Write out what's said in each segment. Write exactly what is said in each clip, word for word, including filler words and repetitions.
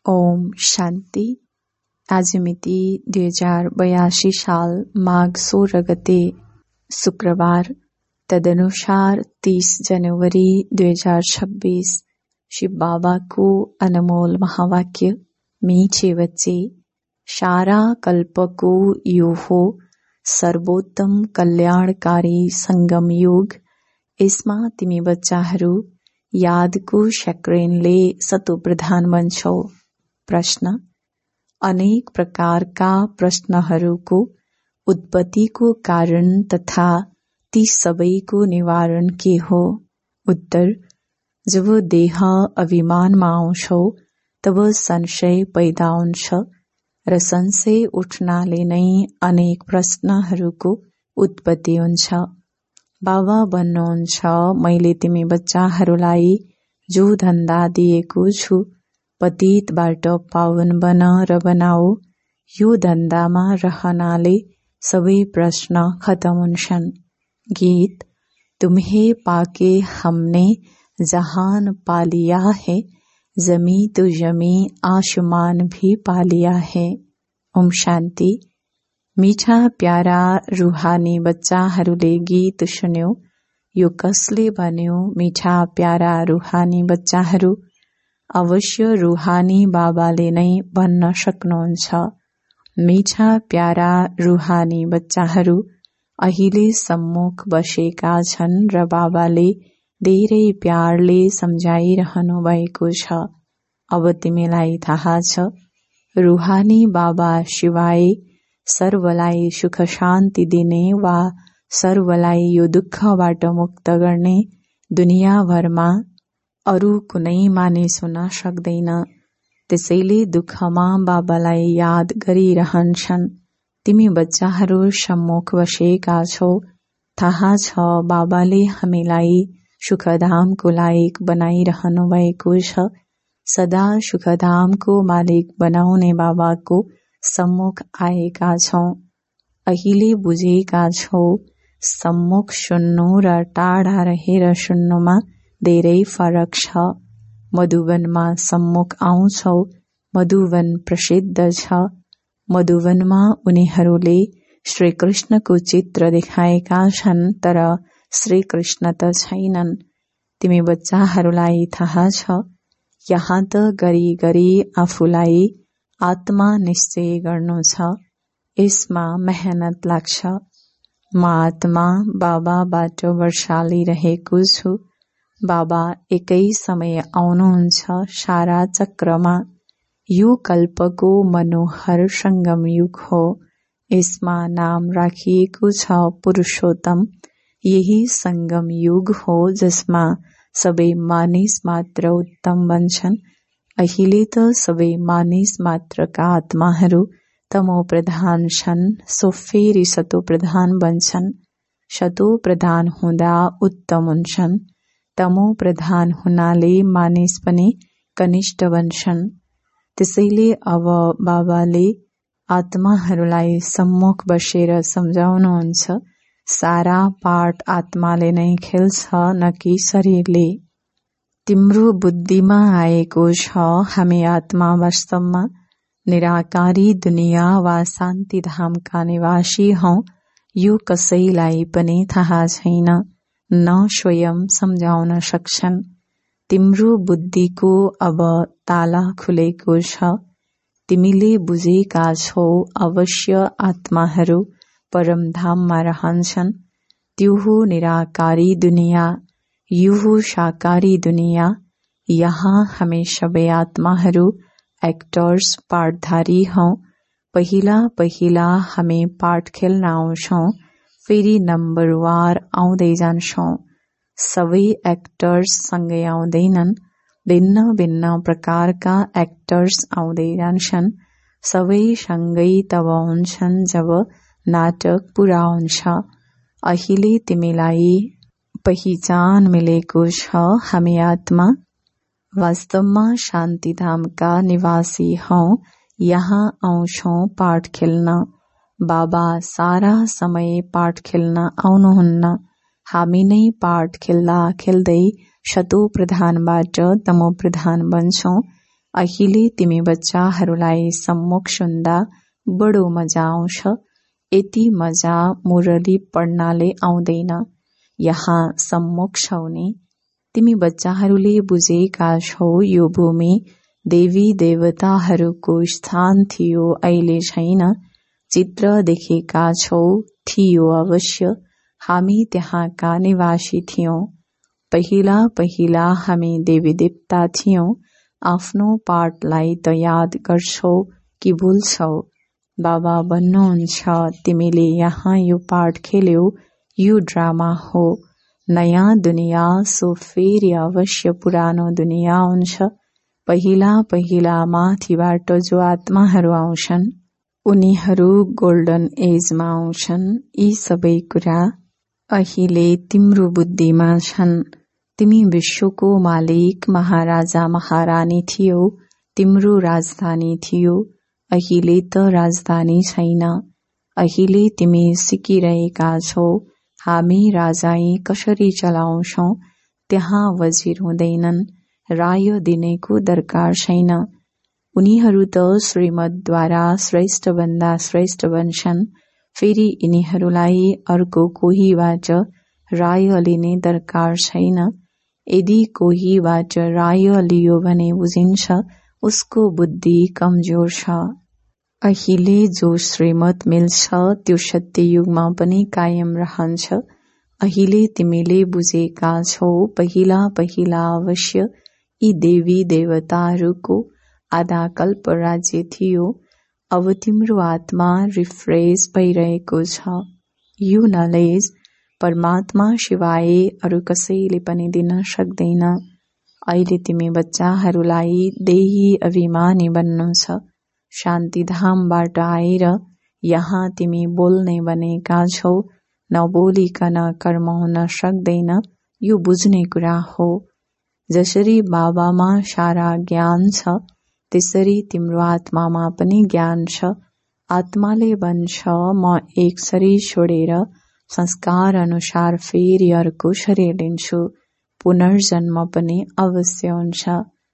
ओम शान्ति। आज मिति दुई हजार बयासी साल माघ सोह्र गते शुक्रबार, तदनुसार तीस जनवरी दुई हजार छब्बीस। शिव बाबाको अनमोल महावाक्य, मीठे बच्चे, सारा कल्पको यो हो सर्वोत्तम कल्याणकारी संगम युग। यसमा तिमी बच्चाहरू यादको सक्रेनले सतो प्रधान बन्छौ। प्रश्न: अनेक प्रकारका प्रश्नहरूको उत्पत्तिको कारण तथा ती सबैको निवारण के हो? उत्तर: जब देह अभिमानमा आउँछौ तब संशय पैदा हुन्छ र संशय उठ्नाले नै अनेक प्रश्नहरूको उत्पत्ति हुन्छ। बाबा भन्नुहुन्छ, मैले तिमी बच्चाहरूलाई जो धन्दा दिएको छु, पतितबाट पावन बन र बनाऊ। यो धन्दामा रहनाले सबै प्रश्न खत्म हुन्छन्। गीत: तुम्हें पाके हमने जहान पा लिया है, जमी तो जमी आसमान भी पा लिया है। ओम शान्ति। मीठा प्यारा रूहानी बच्चाहरूले गीत सुन्यो। यो कसले भन्यो? मीठा प्यारा रूहानी बच्चाहरू, अवश्य रूहानी बाबाले नै भन्न सक्नुहुन्छ। मीठा प्यारा रूहानी बच्चाहरू अहिले सम्मुख बसेका छन् र बाबाले धेरै प्यारले सम्झाइरहनु भएको छ। अब तिमीलाई थाहा छ, रूहानी बाबा शिवाय सर्वलाई सुख शान्ति दिने वा सर्वलाई यो दुःखबाट मुक्त गर्ने दुनियाँभरमा अरू कुनै मानिस हुन सक्दैन। त्यसैले दुःखमा बाबालाई याद गरिरहन्छन्। तिमी बच्चाहरू सम्मुख बसेका छौ। थाहा छ बाबाले हामीलाई सुखधामको लायक बनाइरहनु भएको छ। सदा सुखधामको मालिक बनाउने बाबाको सम्मुख आएका छौं। अहिले बुझेका छौ, सम्मुख सुन्नु र टाढा रहेर सुन्नुमा धेरै फरक छ। मधुवनमा सम्मुख आउँछौ। मधुवन प्रसिद्ध छ। मधुवनमा उनीहरूले श्री कृष्णको चित्र देखाएका छन्, तर श्री कृष्ण त छैनन्। तिमी बच्चाहरूलाई थाहा छ, यहाँ त गरी गरी आफूलाई आत्मा निश्चय गर्नु छ। यसमा मेहनत लाग्छ। म आत्मा बाबाबाट वर्षालिरहेको छु। बाबा एकै समय आउनुहुन्छ सारा चक्रमा। यो कल्पको मनोहर संगम युग हो। यसमा नाम राखिएको छ पुरुषोत्तम। यही संगम युग हो जसमा सबै मानिस मात्र उत्तम बन्छन्। अहिले त सबै मानिस मात्रका आत्माहरू तमो प्रधान छन्, सो फेरि सतो प्रधान बन्छन्। सतो प्रधान हुँदा उत्तम हुन्छन्। तमो प्रधान हुनाले मानिस पनि कनिष्ठ बन्छन्। त्यसैले अब बाबाले आत्माहरूलाई सम्मुख बसेर सम्झाउनुहुन्छ, सारा पाठ आत्माले नै खेल्छ, न कि शरीरले। तिम्रो बुद्धिमा आएको छ हामी आत्मा वास्तवमा निराकारी दुनिया वा शान्तिधामका निवासी हौं। यो कसैलाई पनि थाहा छैन, न स्वयं सम्झाउन सक्छन्। तिम्रो बुद्धिको अब ताला खुलेको छ। तिमीले बुझेका छौ अवश्य आत्माहरू परमधाममा रहन्छन्। त्यो हो निराकारी दुनिया, यो हो साकारी दुनिया। यहाँ हामी सबै आत्माहरू एक्टर्स, पाठधारी हौं। पहिला पहिला हामी पाठ खेल्न आउँछौं, फेरि नम्बरवार आउँदै जान्छौं। सबै एक्टर्स सँगै आउँदैनन्, भिन्न भिन्न प्रकारका एक्टर्स आउँदै जान्छन्। सबै सँगै तब हुन्छन् जब नाटक पूरा हुन्छ। अहिले तिमीलाई पहिचान मिलेको छ, हामी आत्मा वास्तवमा शान्तिधामका निवासी हौं। यहाँ आउँछौं पाठ खेल्न। बाबा सारा समय पाठ खेल्न आउनुहुन्न। हामी नै पाठ खेल्दा खेल्दै शतो प्रधानबाट तमो प्रधान बन्छौं। अहिले तिमी बच्चाहरूलाई सम्मुख सुन्दा बडो मजा आउँछ। यति मजा मुरली पढ्नाले आउँदैन। यहाँ सम्मुख छौ नि। तिमी बच्चाहरूले बुझेका छौ यो भूमि देवी देवताहरूको स्थान थियो, अहिले छैन। चित्र देखेका छौ, थियो अवश्य। हामी त्यहाँका निवासी थियौं। पहिला पहिला हामी देवी देवता थियौं। आफ्नो पाठलाई त याद गर्छौ कि भुल्छौ? बाबा भन्नुहुन्छ तिमीले यहाँ यो पाठ खेल्यौ, यो ड्रामा हो। नयाँ दुनिया सो फेरि अवश्य पुरानो दुनिया हुन्छ। पहिला पहिला माथिबाट जो आत्माहरू आउँछन् उनीहरू गोल्डन एजमा आउँछन्। यी सबै कुरा अहिले तिम्रो बुद्धिमा छन्। तिमी विश्वको मालिक महाराजा महारानी थियौ। तिम्रो राजधानी थियो। अहिले त राजधानी छैन। अहिले तिमी सिकिरहेका छौ हामी राजाई कसरी चलाउँछौ। त्यहाँ वजिर हुँदैनन्। राय दिनेको दरकार छैन। उनीहरू त श्रीमतद्वारा श्रेष्ठ भन्दा श्रेष्ठ बन्छन्। फेरि यिनीहरूलाई अर्को कोहीबाट राय लिने दरकार छैन। यदि कोहीबाट राय लियो भने बुझिन्छ उसको बुद्धि कमजोर छ। अहिले जो श्रीमत मिल्छ त्यो सत्ययुगमा पनि कायम रहन्छ। अहिले तिमीले बुझेका छौ पहिला पहिला अवश्य यी देवी देवताहरूको आधा कल्प राज्य थियो। अब तिम्रो आत्मा रिफ्रेश भइरहेको छ। यो नलेज परमात्मा सिवाय अरू कसैले पनि दिन सक्दैन। अहिले तिमी बच्चाहरूलाई देही अभिमानी बन्नु छ। शान्तिधामबाट आएर यहाँ तिमी बोल्ने बनेका छौ। नबोलिकन कर्म हुन सक्दैन। यो बुझ्ने कुरा हो। जसरी बाबामा सारा ज्ञान छ त्यसरी तिम्रो आत्मामा पनि ज्ञान छ। आत्माले भन्छ म एक शरीर छोडेर संस्कार अनुसार फेरि अर्को शरीर लिन्छु। पुनर्जन्म पनि अवश्य हुन्छ।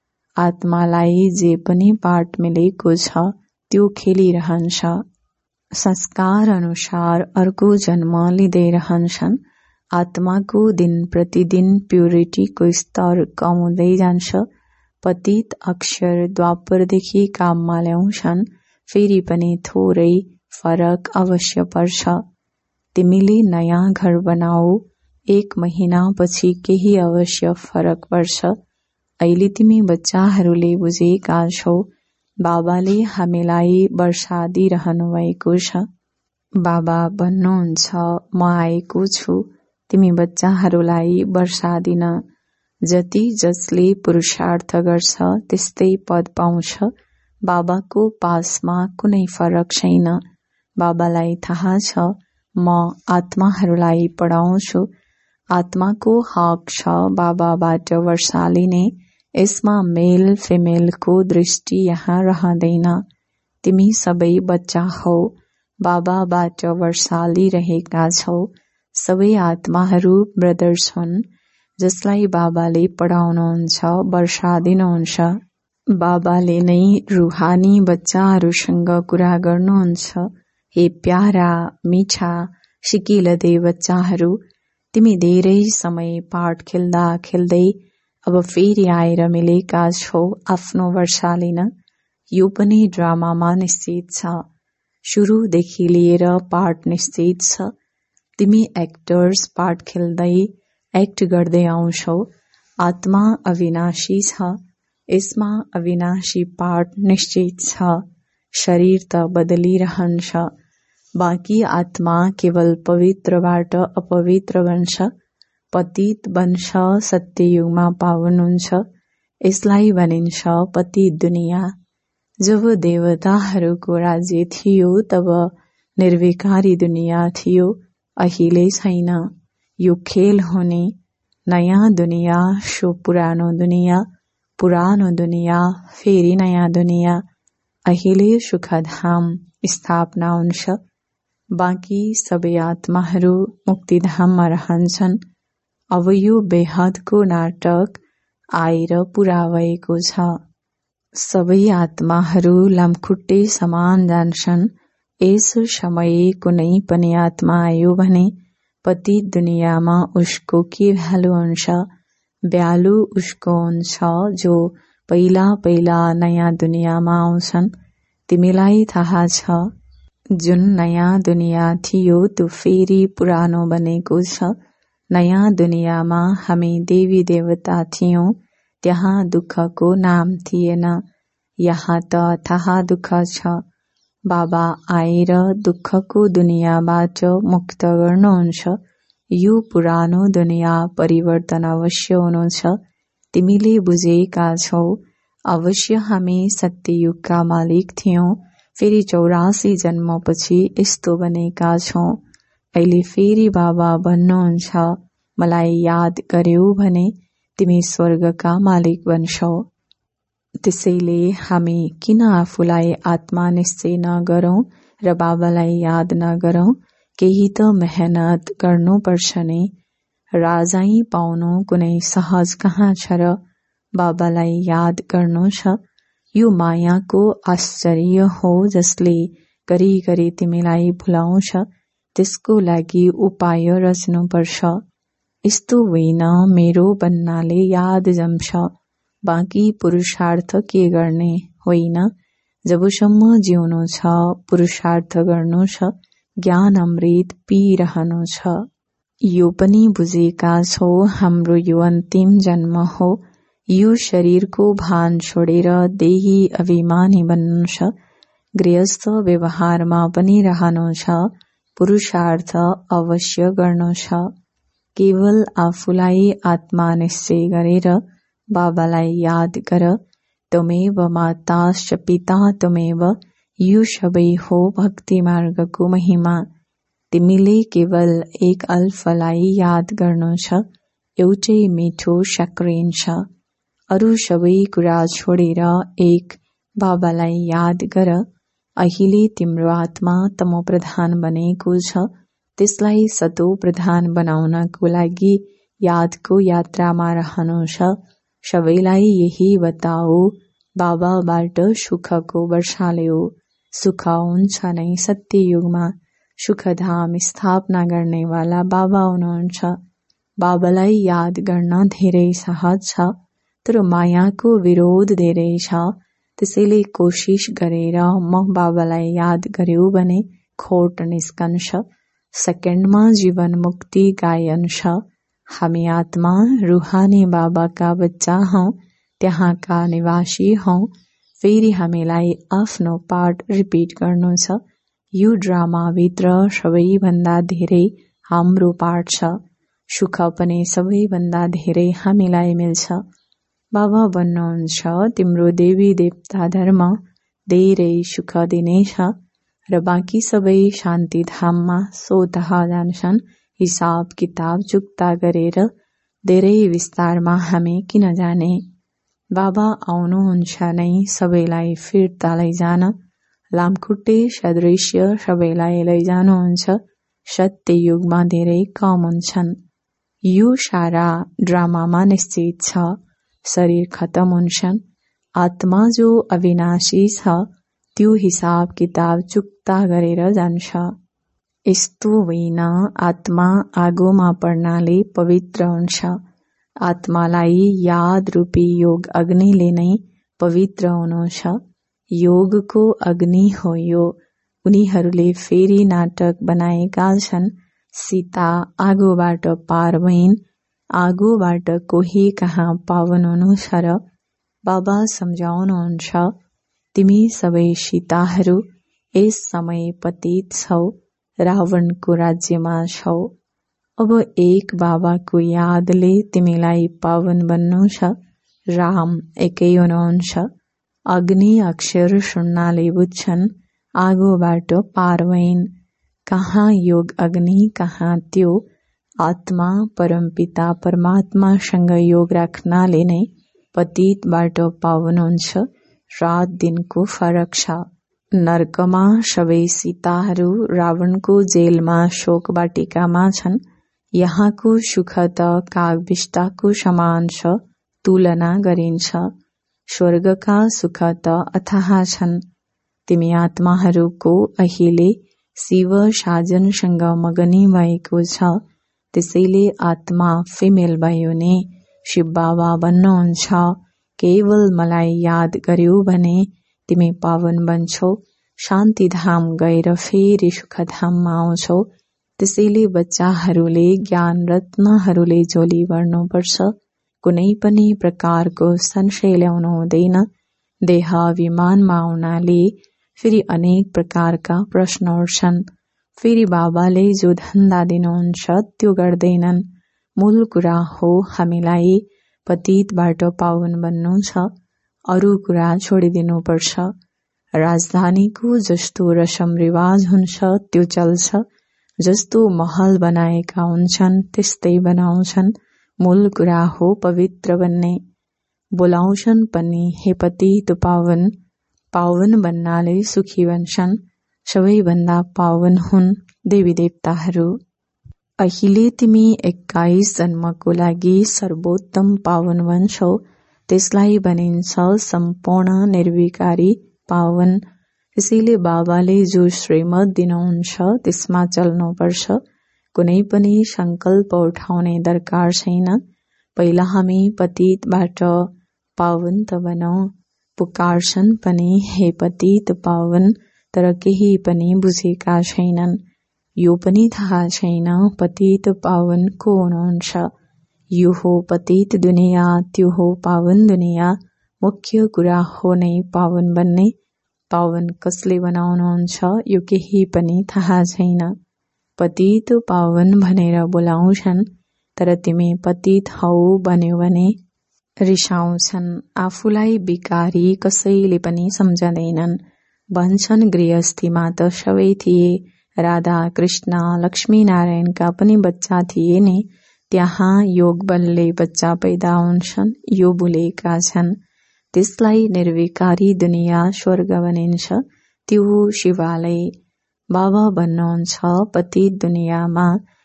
आत्मालाई जे पनि पाठ मिलेको छ त्यो खेलिरहन्छ। संस्कार अनुसार अर्को जन्म लिँदै रहन्छन्। आत्माको दिन प्रतिदिन प्युरिटीको स्तर कम हुँदै जान्छ। पतित अक्षर द्वापरदेखि काममा ल्याउँछन्। फेरि पनि थोरै फरक अवश्य पर्छ। तिमीले नयाँ घर बनाऊ। एक महिनापछि केही अवश्य फरक पर्छ। अहिले तिमी बच्चाहरूले बुझेका छौ बाबाले हामीलाई वर्षा दिइरहनु भएको छ। बाबा भन्नुहुन्छ म आएको छु तिमी बच्चाहरूलाई वर्षा दिन। जति जसले पुरुषार्थ गर्छ त्यस्तै पद पाउँछ। बाबाको पासमा कुनै फरक छैन। बाबालाई थाहा छ म आत्माहरूलाई पढाउँछु। आत्माको हक छ बाबाबाट वर्षा लिने। यसमा मेल फिमेलको दृष्टि यहाँ रहँदैन। तिमी सबै बच्चा हौ। बाबाबाट वर्षा लिइरहेका छौ। सबै आत्माहरू ब्रदर्स हुन् जसलाई बाबाले पढाउनुहुन्छ, वर्षा दिनुहुन्छ। बाबाले नै रुहानी बच्चाहरूसँग कुरा गर्नुहुन्छ। हे प्यारा मिठा सिकिलदे बच्चाहरू, तिमी धेरै समय पाठ खेल्दा खेल्दै अब फेरि आएर मिलेका छौ आफ्नो वर्षा लिन। यो पनि ड्रामामा निश्चित छ। सुरुदेखि लिएर पाठ निश्चित छ। तिमी एक्टर्स पाठ खेल्दै एक्ट गर्दै आउँछौ। आत्मा अविनाशी छ। यसमा अविनाशी पाठ निश्चित छ। शरीर त बदलिरहन्छ। बाँकी आत्मा केवल पवित्रबाट अपवित्र बन्छ। पतित वंश सत्ययुगमा पावन हुन्छ। यसलाई भनिन्छ पतित दुनिया। जब देवताहरूको राज्य थियो तब निर्विकारी दुनिया थियो। अहिले छैन। यो खेल हुने। नयाँ दुनिया सो पुरानो दुनिया, पुरानो दुनिया फेरि नयाँ दुनिया। अहिले सुखधाम स्थापना हुन्छ। बाँकी सबै आत्माहरू मुक्तिधाममा रहन्छन्। अब यो बेहदको नाटक आएर पूरा भएको छ। सबै आत्माहरू लामखुट्टे समान जान्छन्। यस समय कुनै पनि आत्मा आयो भने पतित दुनियाँमा उसको के भ्यालु हुन्छ? भ्यालु उसको हुन्छ जो पहिला पहिला नयाँ दुनियाँमा आउँछन्। तिमीलाई थाहा छ जुन नयाँ दुनियाँ थियो त्यो फेरि पुरानो बनेको छ। नयाँ दुनियाँमा हामी देवी देवता थियौं, त्यहाँ दुःखको नाम थिएन। यहाँ त थाहा दुःख छ। बाबा आएर दुःखको दुनियाँबाट मुक्त गर्नुहुन्छ। यो पुरानो दुनियाँ परिवर्तन अवश्य हुनु छ। तिमीले बुझेका छौ। अवश्य हामी सत्ययुगका मालिक थियौं, फेरि चौरासी जन्मपछि यस्तो बनेका छौं। अहिले फेरि बाबा भन्नुहुन्छ मलाई याद गर्यौ भने तिमी स्वर्गका मालिक बन्छौ। त्यसैले हामी किन आफूलाई आत्मा निश्चय नगरौं र बाबालाई याद नगरौं? केही त मेहनत गर्नुपर्छ नि। राजाई पाउनु कुनै सहज कहाँ छ र? बाबालाई याद गर्नु छ। यो मायाको आश्चर्य हो जसले गरी गरी तिमीलाई भुलाउँछ। त्यसको लागि उपाय रच्नुपर्छ। यस्तो होइन मेरो बन्नाले याद जम्छ, बाँकी पुरुषार्थ के गर्ने होइन। जबसम्म जिउनु छ पुरुषार्थ गर्नु छ, ज्ञान अमृत पिइरहनु छ। यो पनि बुझेका छौ हाम्रो यो अन्तिम जन्म हो। यो शरीरको भान छोडेर देही अभिमानी बन्नु छ। गृहस्थ व्यवहारमा पनि रहनु छ। पुरुषार्थ अवश्य गर्नु छ। केवल आफूलाई आत्मा निश्चय गरेर बाबालाई याद गर। त्वमेव माताश्च पिता त्वमेव। यो सबै हो भक्ति मार्गको महिमा। तिमीले केवल एक अल्फलाई याद गर्नु छ। एउटै मिठो सक्रिन छ। अरू सबै कुरा छोडेर एक बाबालाई याद गर। अहिले तिम्रो आत्मा तमो प्रधान बनेको छ। त्यसलाई सतो प्रधान बनाउनको लागि यादको यात्रामा रहनु छ। सबैलाई यही बताऊ बाबाबाट सुखको वर्षा ल्याऊ। सुख हुन्छ नै सत्य युगमा। सुखधाम स्थापना गर्नेवाला बाबा हुनुहुन्छ। बाबालाई याद गर्न धेरै सहज छ, तर मायाको विरोध धेरै छ। त्यसैले कोशिश गरेर म बाबालाई याद गर्यो भने खोट निस्कन्छ। सेकेन्डमा जीवन मुक्ति गायन छ। हामी आत्मा रूहानी बाबाका बच्चा हौं, त्यहाँका निवासी हौं। फेरि हामीलाई आफ्नो पाठ रिपिट गर्नु छ। यो ड्रामाभित्र सबैभन्दा धेरै हाम्रो पाठ छ। सुख पनि सबैभन्दा धेरै हामीलाई मिल्छ। बाबा भन्नुहुन्छ तिम्रो देवी देवता धर्म धेरै सुख दिनेछ र बाँकी सबै शान्ति धाममा स्वतः जान्छन्। हिसाब किताब चुक्ता गरेर धेरै विस्तारमा हामी किन जाने? बाबा आउनुहुन्छ नै सबैलाई फिर्ता लैजान। लामखुट्टे सदृश्य सबैलाई लैजानुहुन्छ। सत्य युगमा धेरै कम हुन्छन्। यो सारा ड्रामामा निश्चित छ। शरीर खतम हुन्छन्। आत्मा जो अविनाशी छ त्यो हिसाब किताब चुक्ता गरेर जान्छ। यस्तो होइन आत्मा आगोमा पर्नाले पवित्र हुन्छ। आत्मालाई याद रूपी योग अग्निले नै पवित्र हुनु छ। योगको अग्नि हो यो। उनीहरूले फेरि नाटक बनाएका छन्। सीता आगोबाट पार भइन्। आगोबाट कोही कहाँ पावन हुनु छ र? बाबा सम्झाउनुहुन्छ तिमी सबै सीताहरू यस समय पतित छौ, रावणको राज्यमा छौ। अब एक बाबाको यादले तिमीलाई पावन बन्नु छ। राम एकै हुनुहुन्छ। अग्नि अक्षर सुन्नाले बुझ्छन् आगोबाट पार भइन्। कहाँ योग अग्नि कहाँ त्यो आत्मा परमपिता परमात्मासँग योग राख्नाले नै पतितबाट पावन हुन्छ। रात दिनको फरक छ। नरकमा सबै सीताहरू रावणको जेलमा शोक वाटिकामा छन्। यहाँको सुख त कागबिस्ताको समान छ, तुलना गरिन्छ। स्वर्गका सुख त अथाह छन्। तिमी आत्माहरूको अहिले शिव साजनसँग मगनी भएको छ। त्यसैले आत्मा फिमेल भयो भने शिव बाबा भन्नुहुन्छ, केवल मलाई याद गर्यौ भने तिमी पावन बन्छौ, शान्तिधाम गएर फेरि सुखधाममा आउँछौ। त्यसैले बच्चाहरूले ज्ञान रत्नहरूले झोली भर्नुपर्छ। कुनै पनि प्रकारको संशय ल्याउनु हुँदैन। देह अभिमानमा आउनाले फेरि अनेक प्रकारका प्रश्न उठ्छन्। फेरि बाबाले जो धन्दा दिनुहुन्छ त्यो गर्दैनन्। मूल कुरा हो हामीलाई पतितबाट पावन बन्नु छ। अरू कुरा छोडिदिनुपर्छ। राजधानीको जस्तो रसम रिवाज हुन्छ त्यो चल्छ। जस्तो महल बनाएका हुन्छन् त्यस्तै बनाउँछन्। मूल कुरा हो पवित्र बन्ने। बोलाउँछन् पनि हे पतित पावन। पावन बन्नाले सुखी बन्छन्। सबैभन्दा पावन हुन् देवी देवताहरू। अहिले तिमी एक्काइस जन्मको लागि सर्वोत्तम पावन बन्छौ। त्यसलाई भनिन्छ सम्पूर्ण निर्विकारी पावन। त्यसैले बाबाले जो श्रीमत दिनुहुन्छ त्यसमा चल्नुपर्छ। कुनै पनि संकल्प उठाउने दरकार छैन। पहिला हामी पतितबाट पावन त बनौं। पुकार्छन् पनि हे पतित पावन, तर केही पनि बुझेका छैनन्। यो पनि थाहा छैन पतित पावन को हुनुहुन्छ। यो हो पतित दुनिया, त्यो हो पावन दुनिया। मुख्य कुरा हो नै पावन बन्ने। पावन कसले बनाउनुहुन्छ यो केही पनि थाहा छैन। पतित पावन भनेर बोलाउँछन्, तर तिमी पतित हौ भन्यो भने रिसाउँछन्। आफूलाई बिकारी कसैले पनि सम्झँदैनन्। भन्छन् गृहस्थीमा त सबै थिए। राधा कृष्ण लक्ष्मी नारायणका पनि बच्चा थिए नि। त्यहाँ योग बलले बच्चा पैदा हुन्छन्, यो भुलेका छन्। त्यसलाई निर्विकारी दुनिया स्वर्ग भनिन्छ। त्यो हो शिवालय। बाबा भन्नुहुन्छ पतित दुनियाँमा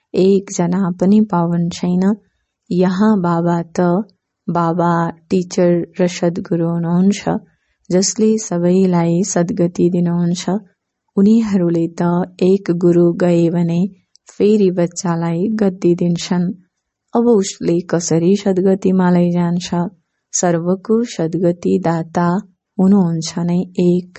एकजना पनि पावन छैन। यहाँ बाबा त बाबा टिचर र सद्गुरु हुनुहुन्छ, जसले सबैलाई सद्गति दिनुहुन्छ। उनीहरूले त एक गुरु गए भने फेरि बच्चालाई गद्दी दिन्छन्। अब उसले कसरी सद्गतिमा लैजान्छ? सर्वको सद्गति दाता हुनुहुन्छ नै एक।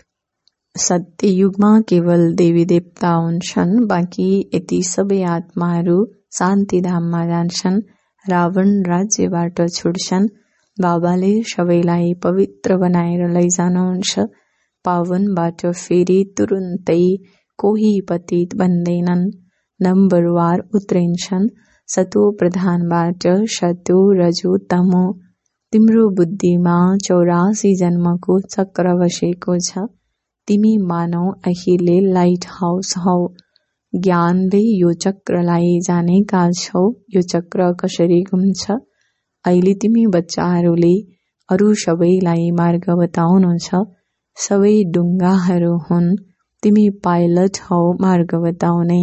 सत्ययुगमा केवल देवी देवता हुन्छन्, बाँकी यति सबै आत्माहरू शान्तिधाममा जान्छन्। रावण राज्यबाट छुट्छन्। बाबाले सबैलाई पवित्र बनाएर लैजानुहुन्छ। पावनबाट फेरि तुरुन्तै कोही पतित बन्दैनन्। नम्बरवार उत्रिन्छन्। सतो प्रधानबाट सतो रजो तमो। तिम्रो बुद्धिमा चौरासी जन्मको चक्र बसेको छ। तिमी मानौ अहिले लाइट हाउस हौ। ज्ञानले यो चक्रलाई जानेका छौ। यो चक्र कसरी घुम्छ? अहिले तिमी बच्चाहरूले अरू सबैलाई मार्ग बताउनु छ। सबै डुङ्गाहरू हुन्। तिमी पाइलट हौ मार्ग बताउने।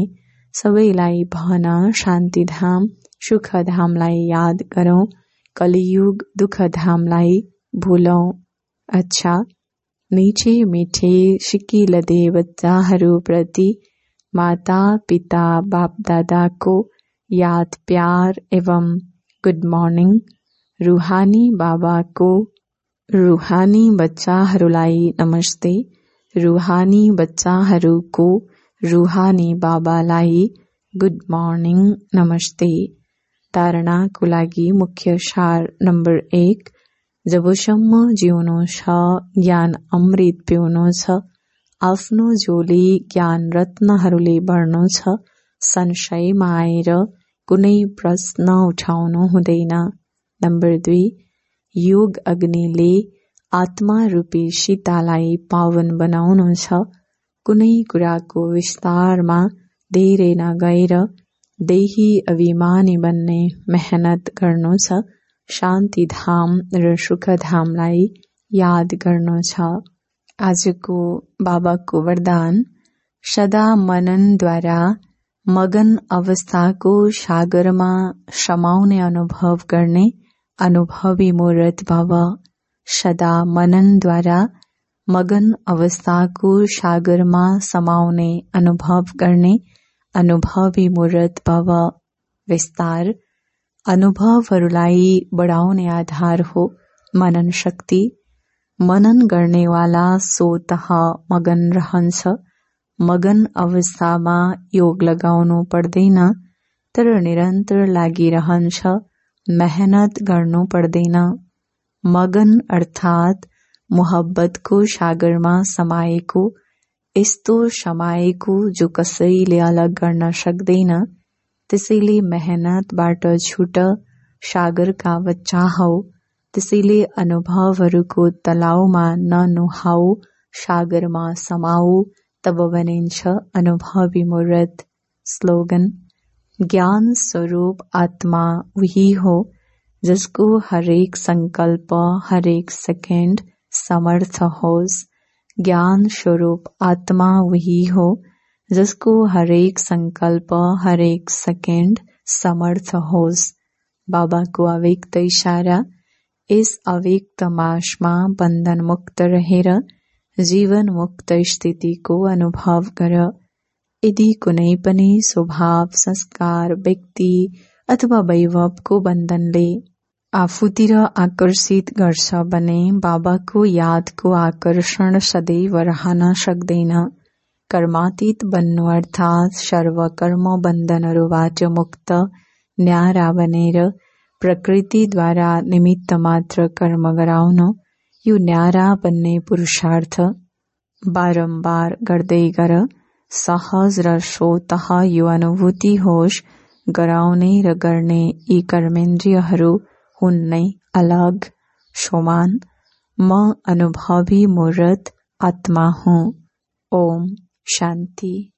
सबैलाई भन शान्तिधाम सुखधामलाई याद गरौं। कलियुग दुःखधामलाई भुलौं। अच्छा, मीठे मीठे सिकिलदे बच्चाहरू प्रति माता पिता बाप दादाको याद प्यार एवं गुड मर्निङ। रूहानी बाबाको रूहानी बच्चाहरूलाई नमस्ते। रूहानी बच्चाहरूको रूहानी बाबालाई गुड मर्निङ नमस्ते। धारणाको लागि मुख्य सार नम्बर एक, जबसम्म जिउनु छ ज्ञान अमृत पिउनु छ। आफ्नो झोली ज्ञान रत्नहरूले भर्नु छ। संशयमा आएर कुनै प्रश्न उठाउनु हुँदैन। नम्बर दुई, योग अग्निले आत्मा रूपी सीतालाई पावन बनाउनु छ। कुनै कुराको विस्तारमा धेरै नगएर देही अभिमानी बन्ने मेहनत गर्नु छ। शान्तिधाम र सुखधामलाई याद गर्नु छ। आजको बाबाको वरदान, सदा मननद्वारा मगन अवस्थाको सागरमा समाउने अनुभव गर्ने अनुभवी मूर्त भव। सदा मननद्वारा मगन अवस्थाको सागरमा समाउने अनुभव गर्ने अनुभवी मूर्त भव। विस्तार अनुभवहरूलाई बढाउने आधार हो मनन शक्ति। मनन गर्नेवाला स्वतः मगन रहन्छ। मगन अवस्थामा योग लगाउनु पर्दैन, तर निरन्तर लागिरहन्छ, मेहनत गर्नु पर्दैन। मगन अर्थात् मोहब्बतको सागरमा समाएको, यस्तो समाएको जो कसैले अलग गर्न सक्दैन। त्यसैले मेहनतबाट छुट, सागरका बच्चा हौ। त्यसैले अनुभवहरूको तलाउमा ननुहाऊ, सागरमा समाऊ, तब बनिन्छ अनुभवी मूर्त। स्लोगन: ज्ञान स्वरूप आत्मा वही हो जसको हरेक संकल्प हरेक सेकेंड समर्थ होस्। ज्ञान स्वरूप आत्मा वही हो जसको हरेक संकल्प हरेक सेकेंड समर्थ होस्। बाबाको अव्यक्त इशारा: इस अव्यक्त मासमा बन्धन मुक्त रहेर जीवन मुक्त स्थितिको अनुभव गर। यदि कुनै पनि स्वभाव, संस्कार, व्यक्ति अथवा वैभवको बन्धनले आफूतिर आकर्षित गर्छ भने बाबाको यादको आकर्षण सदैव रहन सक्दैन। कर्मातीत बन्नु अर्थात् सर्वकर्म बन्धनहरूबाट मुक्त, न्यारा बनेर प्रकृतिद्वारा निमित्त मात्र कर्म गराउनु, यो न्यारा बन्ने पुरुषार्थ बारम्बार गर्दै गर। सहज र स्वतः यो अनुभूति होस्, गराउने र गर्ने यी कर्मेन्द्रियहरू हुन् नै अलग समान। म अनुभवी मूर्त आत्मा हुँ। ओम शान्ति।